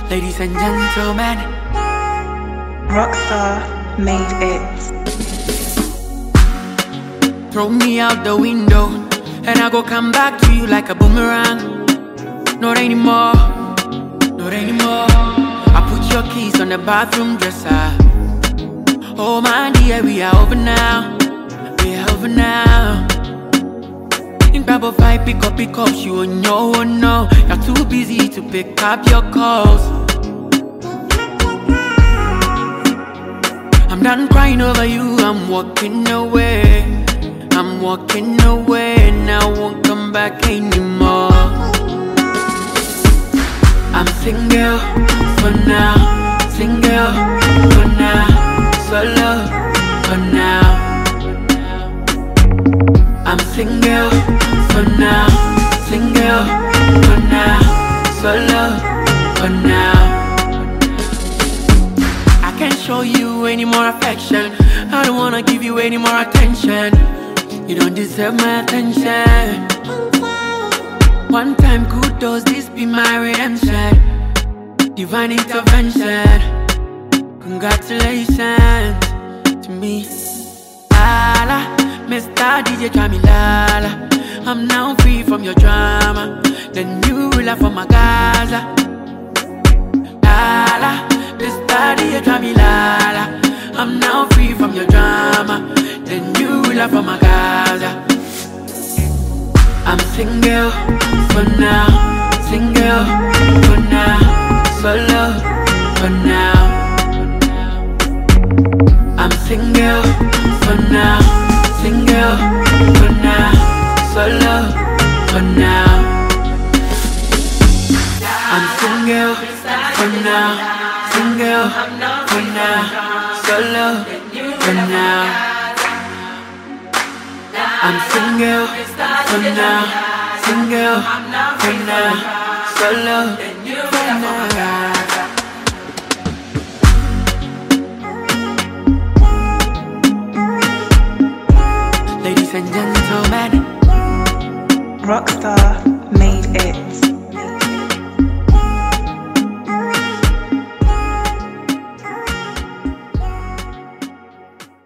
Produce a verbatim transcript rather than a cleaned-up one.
Ladies and gentlemen, Rockstar made it. throw me out the window, and I go come back to you like a boomerang. Not anymore, not anymore. I put your keys on the bathroom dresser. Oh my dear, we are over now, we are over now. In grab a five, pick up, pick up, you know, oh no. You're too busy to pick up your calls. I'm done crying over you, I'm walking away. I'm walking away, and I won't come back anymore. I'm single for now, single for now, solo for now. I'm single for now, single for now, solo for now. I can't show you any more affection, I don't wanna give you any more attention. You don't deserve my attention. One time kudos, this be my redemption. Divine intervention. Congratulations to me. Lala, Mister D J Kamilala. I'm now free from your drama. The new ruler for my Gaza. Lala, Mister D J Kamilala. I'm now free from your drama. The new ruler for my Gaza. I'm single for now, single for now, solo for now. I'm single for now, single for now, solo for now. I'm single for now, single for now, solo for now. I'm single for now, single for now, solo for now. Ladies and gentlemen, Rockstar